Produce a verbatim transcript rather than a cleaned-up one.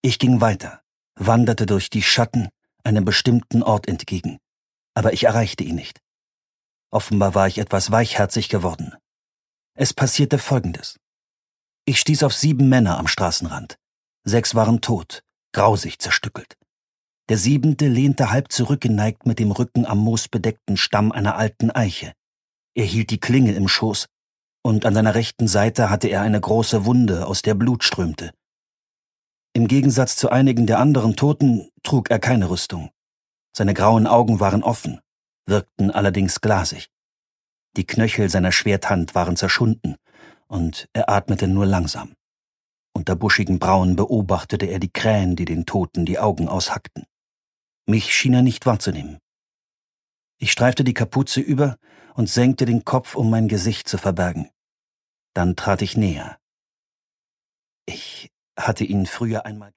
Ich ging weiter, wanderte durch die Schatten einem bestimmten Ort entgegen, aber ich erreichte ihn nicht. Offenbar war ich etwas weichherzig geworden. Es passierte Folgendes. Ich stieß auf sieben Männer am Straßenrand. Sechs waren tot, grausig zerstückelt. Der siebente lehnte halb zurückgeneigt mit dem Rücken am moosbedeckten Stamm einer alten Eiche. Er hielt die Klinge im Schoß, und an seiner rechten Seite hatte er eine große Wunde, aus der Blut strömte. Im Gegensatz zu einigen der anderen Toten trug er keine Rüstung. Seine grauen Augen waren offen, wirkten allerdings glasig. Die Knöchel seiner Schwerthand waren zerschunden, und er atmete nur langsam. Unter buschigen Brauen beobachtete er die Krähen, die den Toten die Augen aushackten. Mich schien er nicht wahrzunehmen. Ich streifte die Kapuze über und senkte den Kopf, um mein Gesicht zu verbergen. Dann trat ich näher. Ich hatte ihn früher einmal